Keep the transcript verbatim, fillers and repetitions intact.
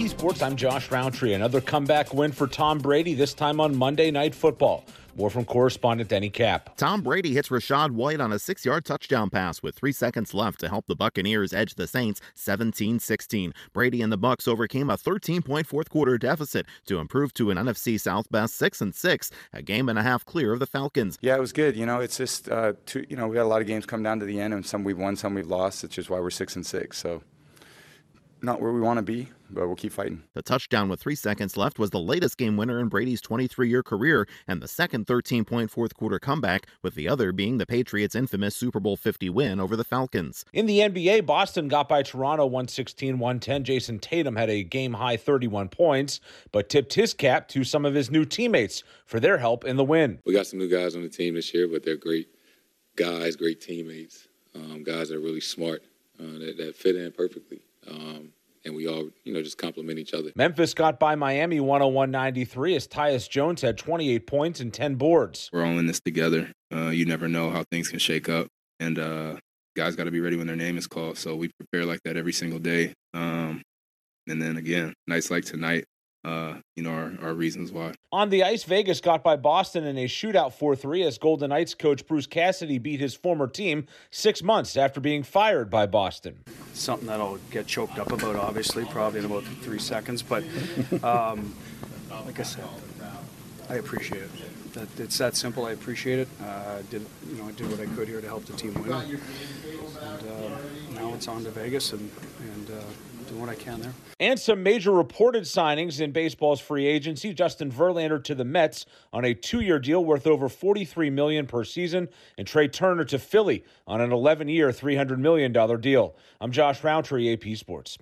P Sports, I'm Josh Roundtree. Another comeback win for Tom Brady, this time on Monday Night Football. More from correspondent Denny Cap. Tom Brady hits Rachaad White on a six-yard touchdown pass with three seconds left to help the Buccaneers edge the Saints seventeen sixteen. Brady and the Bucs overcame a thirteen-point fourth-quarter deficit to improve to an N F C South best six and six, a game and a half clear of the Falcons. Yeah, it was good. You know, it's just, uh, two, you know, we had a lot of games come down to the end, and some we've won, some we've lost, which is why we're six and six. So not where we want to be, but we'll keep fighting. The touchdown with three seconds left was the latest game winner in Brady's twenty-three-year career and the second thirteen-point fourth-quarter comeback, with the other being the Patriots' infamous Super Bowl fifty win over the Falcons. In the N B A, Boston got by Toronto one sixteen one ten. Jason Tatum had a game-high thirty-one points, but tipped his cap to some of his new teammates for their help in the win. We got some new guys on the team this year, but they're great guys, great teammates, um, guys that are really smart, uh, that, that fit in perfectly. Um, and we all, you know, just compliment each other. Memphis got by Miami one oh one ninety-three as Tyus Jones had twenty-eight points and ten boards. We're all in this together. Uh, you never know how things can shake up, and uh, guys got to be ready when their name is called. So we prepare like that every single day. Um, and then again, nights like tonight, uh, you know, our, our reasons why. On the ice, Vegas got by Boston in a shootout four three as Golden Knights coach Bruce Cassidy beat his former team six months after being fired by Boston. Something that I'll get choked up about, obviously, probably in about three seconds. But um, like I said, I appreciate it. That, it's that simple. I appreciate it. Uh, I did, you know, I did what I could here to help the team win. And uh, now it's on to Vegas and and uh, doing what I can there. And some major reported signings in baseball's free agency. Justin Verlander to the Mets on a two-year deal worth over forty-three million dollars per season, and Trey Turner to Philly on an eleven-year, three hundred million dollars deal. I'm Josh Roundtree, A P Sports.